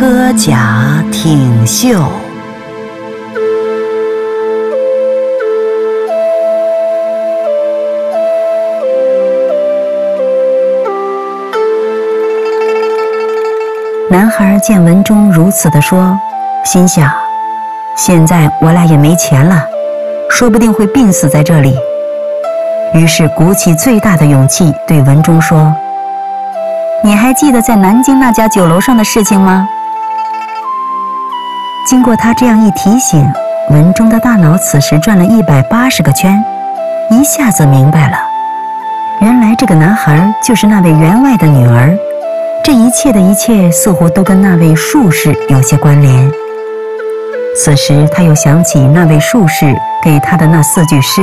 车甲挺秀。男孩见文中如此的说，心想，现在我俩也没钱了，说不定会病死在这里。于是鼓起最大的勇气对文中说，你还记得在南京那家酒楼上的事情吗？经过他这样一提醒，文中的大脑此时转了180个圈，一下子明白了，原来这个男孩就是那位员外的女儿，这一切的一切似乎都跟那位术士有些关联。此时他又想起那位术士给他的那4句诗，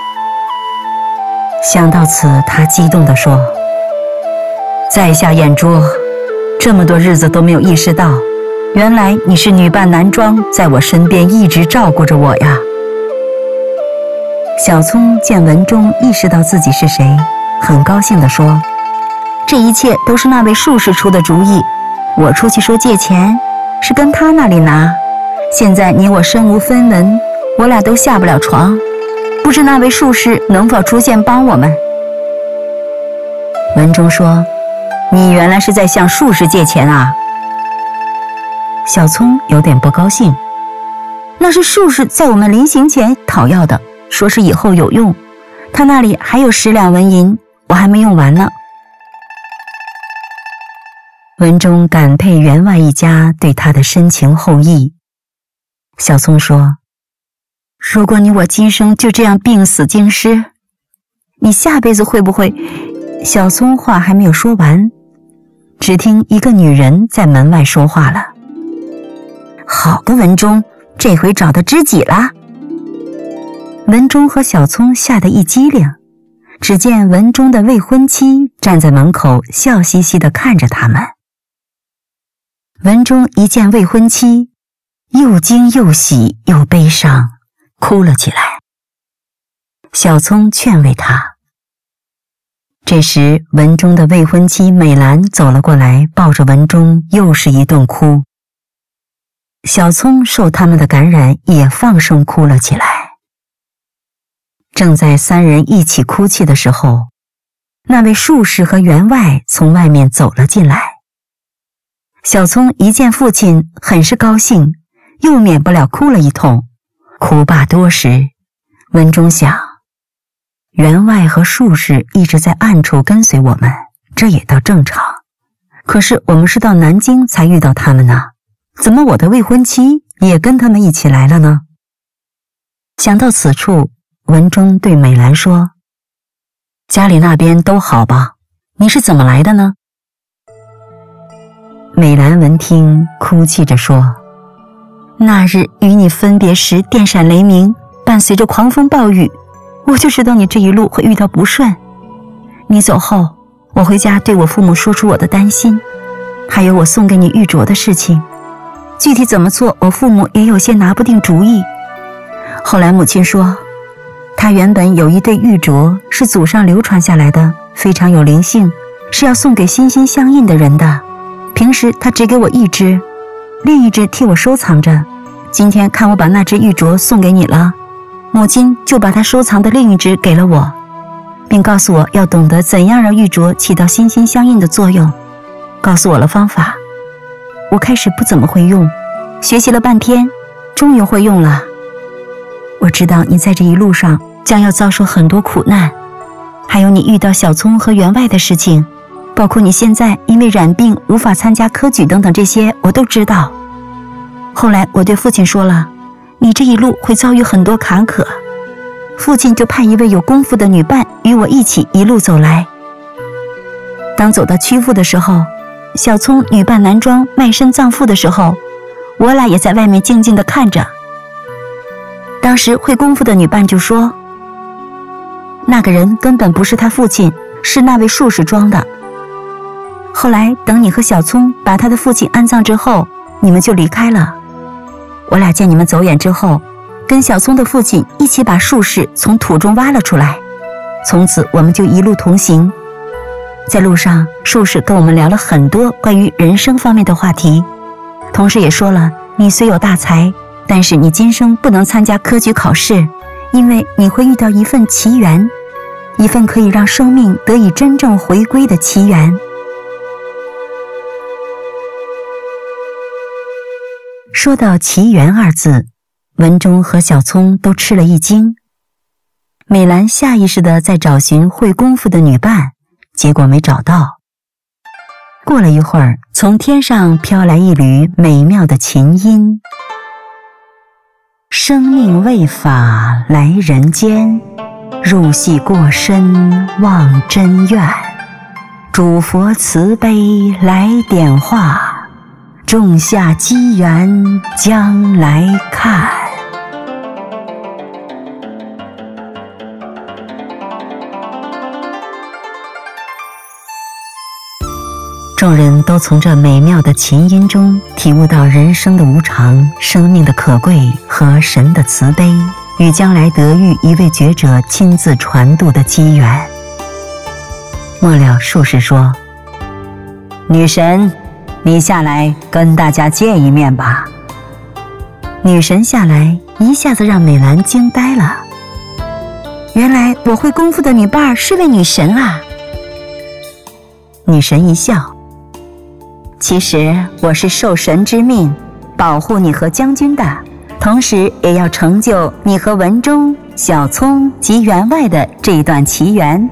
想到此，他激动地说，在下眼珠，这么多日子都没有意识到，原来你是女扮男装，在我身边一直照顾着我呀。小聪见文中意识到自己是谁，很高兴地说，这一切都是那位术士出的主意，我出去说借钱，是跟他那里拿，现在你我身无分文，我俩都下不了床，不知那位术士能否出现帮我们。文中说，你原来是在向术士借钱啊？小聪有点不高兴，那是术士在我们临行前讨要的，说是以后有用，他那里还有10两纹银，我还没用完呢。文中感佩员外一家对他的深情厚谊。小聪说，如果你我今生就这样病死京师，你下辈子会不会……小聪话还没有说完，只听一个女人在门外说话了，好个文中，这回找到知己了。文中和小聪吓得一激灵，只见文中的未婚妻站在门口笑嘻嘻地看着他们。文中一见未婚妻，又惊又喜又悲伤，哭了起来。小聪劝慰他。这时文中的未婚妻美兰走了过来，抱着文中又是一顿哭。小聪受他们的感染，也放声哭了起来。正在3人一起哭泣的时候，那位术士和员外从外面走了进来。小聪一见父亲，很是高兴，又免不了哭了一通。哭罢多时，文中想，员外和术士一直在暗处跟随我们，这也倒正常。可是我们是到南京才遇到他们呢，怎么我的未婚妻也跟他们一起来了呢？想到此处，文中对美兰说，家里那边都好吧？你是怎么来的呢？美兰闻听，哭泣着说，那日与你分别时电闪雷鸣，伴随着狂风暴雨，我就知道你这一路会遇到不顺。你走后，我回家对我父母说出我的担心，还有我送给你玉镯的事情，具体怎么做，我父母也有些拿不定主意。后来母亲说，她原本有一对玉镯是祖上流传下来的，非常有灵性，是要送给心心相印的人的，平时她只给我1只，另1只替我收藏着，今天看我把那只玉镯送给你了，母亲就把她收藏的另1只给了我，并告诉我要懂得怎样让玉镯起到心心相印的作用，告诉我了方法。我开始不怎么会用，学习了半天，终于会用了。我知道你在这一路上将要遭受很多苦难，还有你遇到小聪和员外的事情，包括你现在因为染病无法参加科举等等，这些我都知道。后来我对父亲说了，你这一路会遭遇很多坎坷，父亲就派一位有功夫的女伴与我一起一路走来。当走到曲阜的时候，小聪女扮男装卖身葬父的时候，我俩也在外面静静地看着。当时会功夫的女伴就说，那个人根本不是他父亲，是那位术士装的。后来等你和小聪把他的父亲安葬之后，你们就离开了。我俩见你们走远之后，跟小聪的父亲一起把术士从土中挖了出来，从此我们就一路同行。在路上，术士跟我们聊了很多关于人生方面的话题， 同时也说了，你虽有大才，但是你今生不能参加科举考试，因为你会遇到一份奇缘，一份可以让生命得以真正回归的奇缘。说到奇缘二字，文中和小聪都吃了一惊。美兰下意识地在找寻会功夫的女伴，结果没找到。过了一会儿，从天上飘来一缕美妙的琴音。生命为法来人间，入戏过深望真愿。主佛慈悲来点化，种下机缘将来看。众人都从这美妙的琴音中体悟到人生的无常、生命的可贵和神的慈悲，与将来得遇一位觉者亲自传渡的机缘。末了，术士说：“女神，你下来跟大家见一面吧。”女神下来，一下子让美兰惊呆了。原来我会功夫的女伴是位女神啊！女神一笑。其实我是受神之命，保护你和将军的，同时也要成就你和文中、小聪及员外的这一段奇缘。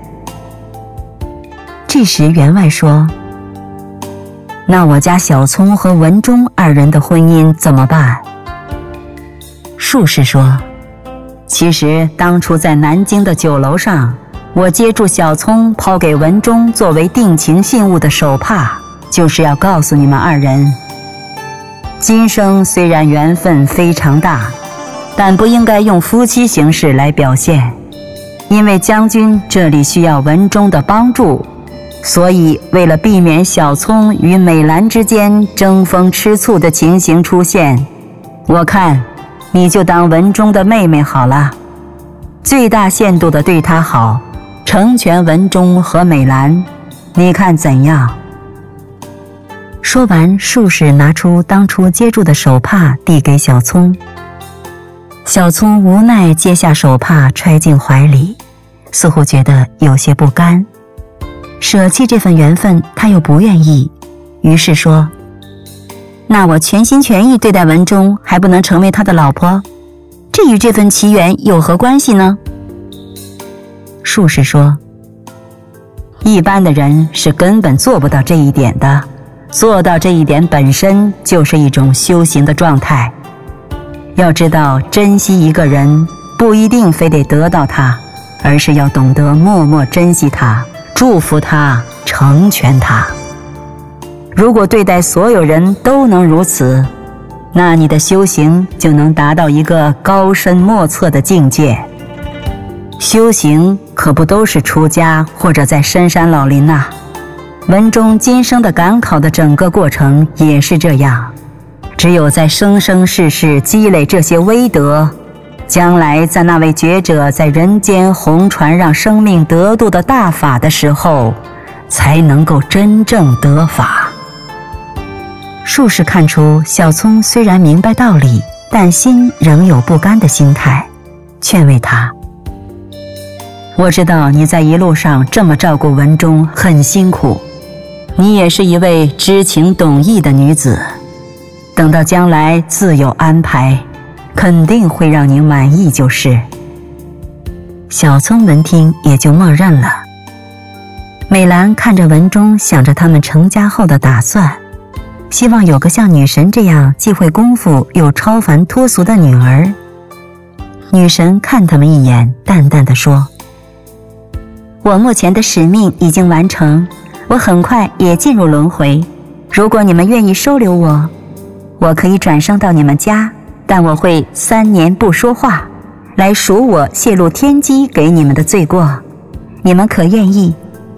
这时员外说：“那我家小聪和文中二人的婚姻怎么办？”术士说：“其实当初在南京的酒楼上，我接住小聪抛给文中作为定情信物的手帕，就是要告诉你们二人，今生虽然缘分非常大，但不应该用夫妻形式来表现，因为将军这里需要文中的帮助，所以为了避免小聪与美兰之间争风吃醋的情形出现，我看你就当文中的妹妹好了，最大限度地对她好，成全文中和美兰，你看怎样？”说完，术士拿出当初接住的手帕递给小聪。小聪无奈接下手帕揣进怀里，似乎觉得有些不甘，舍弃这份缘分他又不愿意，于是说：“那我全心全意对待文中，还不能成为他的老婆，这与这份奇缘有何关系呢？”术士说：“一般的人是根本做不到这一点的，做到这一点本身就是一种修行的状态。要知道，珍惜一个人不一定非得得到他，而是要懂得默默珍惜他，祝福他，成全他。如果对待所有人都能如此，那你的修行就能达到一个高深莫测的境界。修行可不都是出家或者在深山老林呐。文中今生的赶考的整个过程也是这样，只有在生生世世积累这些威德，将来在那位觉者在人间弘传让生命得度的大法的时候，才能够真正得法。”术士看出小聪虽然明白道理，但心仍有不甘的心态，劝慰他：“我知道你在一路上这么照顾文中很辛苦，你也是一位知情懂义的女子，等到将来自有安排，肯定会让你满意就是。”小聪闻听也就默认了。美兰看着文中，想着他们成家后的打算，希望有个像女神这样既会功夫又超凡脱俗的女儿。女神看他们一眼，淡淡地说：“我目前的使命已经完成，我很快也进入轮回，如果你们愿意收留我，我可以转生到你们家，但我会3年不说话，来赎我泄露天机给你们的罪过，你们可愿意？”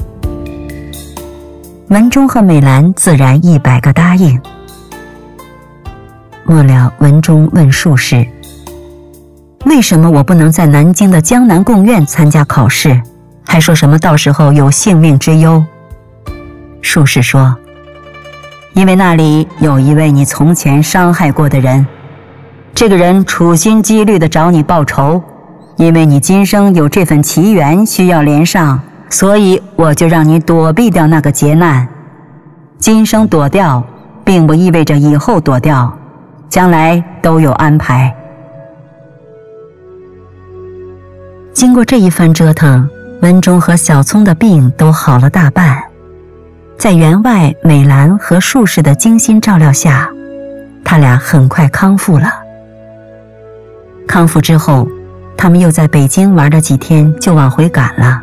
文中和美兰自然100个答应。末了，文中问术士：“为什么我不能在南京的江南贡院参加考试，还说什么到时候有性命之忧？”术士说：“ 因为那里有一位你从前伤害过的人，这个人处心积虑地找你报仇，因为你今生有这份奇缘需要连上，所以我就让你躲避掉那个劫难。今生躲掉，并不意味着以后躲掉，将来都有安排。经过这一番折腾，文忠和小聪的病都好了大半。在员外、美兰和术士的精心照料下，他俩很快康复了。康复之后，他们又在北京玩了几天，就往回赶了。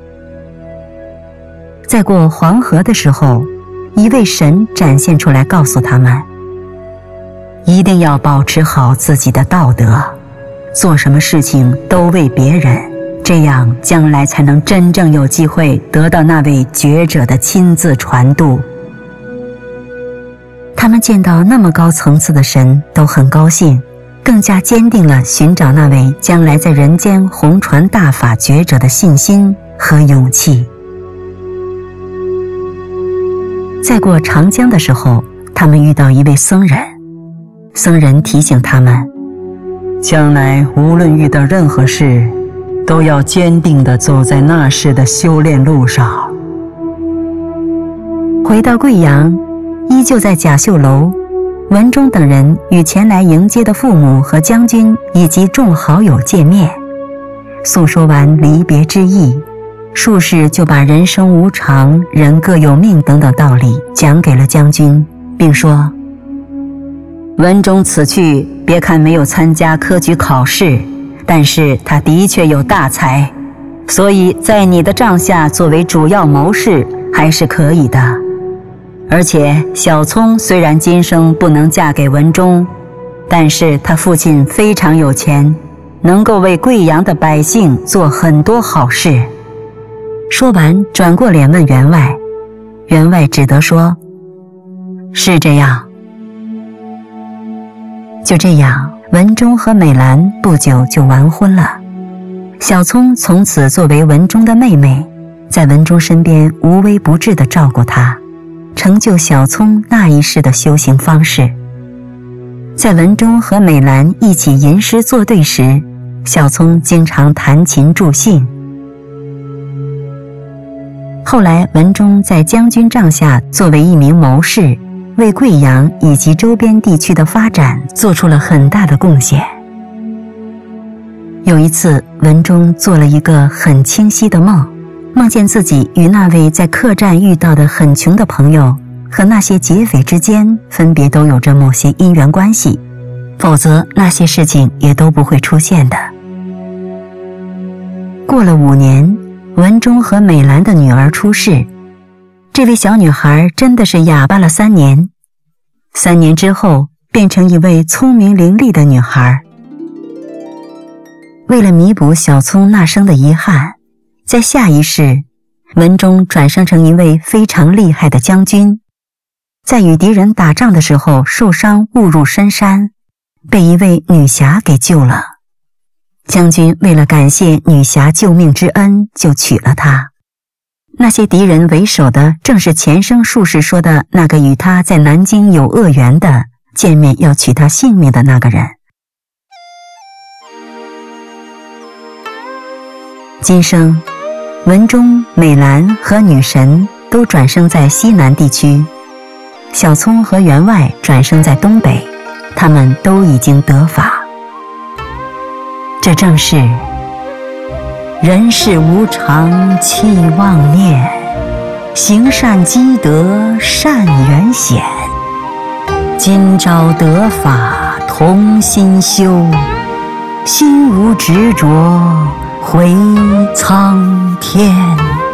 在过黄河的时候，一位神展现出来，告诉他们，一定要保持好自己的道德，做什么事情都为别人，这样将来才能真正有机会得到那位觉者的亲自传渡。他们见到那么高层次的神都很高兴，更加坚定了寻找那位将来在人间弘传大法觉者的信心和勇气。在过长江的时候，他们遇到一位僧人，僧人提醒他们，将来无论遇到任何事，都要坚定地走在那世的修炼路上。回到贵阳，依旧在贾秀楼，文忠等人与前来迎接的父母和将军以及众好友见面，诉说完离别之意，术士就把人生无常、人各有命等等道理讲给了将军，并说，文忠此去，别看没有参加科举考试，但是他的确有大才，所以在你的帐下作为主要谋士还是可以的。而且小聪虽然今生不能嫁给文忠，但是他父亲非常有钱，能够为贵阳的百姓做很多好事。说完转过脸问员外，员外只得说，是这样。就这样，文忠和美兰不久就完婚了。小聪从此作为文忠的妹妹，在文忠身边无微不至地照顾他，成就小聪那一世的修行方式。在文忠和美兰一起吟诗作对时，小聪经常弹琴助兴。后来文忠在将军帐下作为一名谋士，为贵阳以及周边地区的发展做出了很大的贡献。有一次，文忠做了一个很清晰的梦，梦见自己与那位在客栈遇到的很穷的朋友和那些劫匪之间分别都有着某些因缘关系，否则那些事情也都不会出现的。过了5年，文忠和美兰的女儿出世，这位小女孩真的是哑巴了3年，3年之后变成一位聪明伶俐的女孩。为了弥补小聪那生的遗憾，在下一世，文忠转生成一位非常厉害的将军，在与敌人打仗的时候受伤误入深山，被一位女侠给救了。将军为了感谢女侠救命之恩，就娶了她。那些敌人为首的正是前生术士说的那个与他在南京有恶缘的，见面要取他性命的那个人。今生，文忠、美兰和女神都转生在西南地区，小聪和员外转生在东北，他们都已经得法。这正是人世无常期妄念，行善积德善缘显。今朝得法同心修，心无执着回苍天。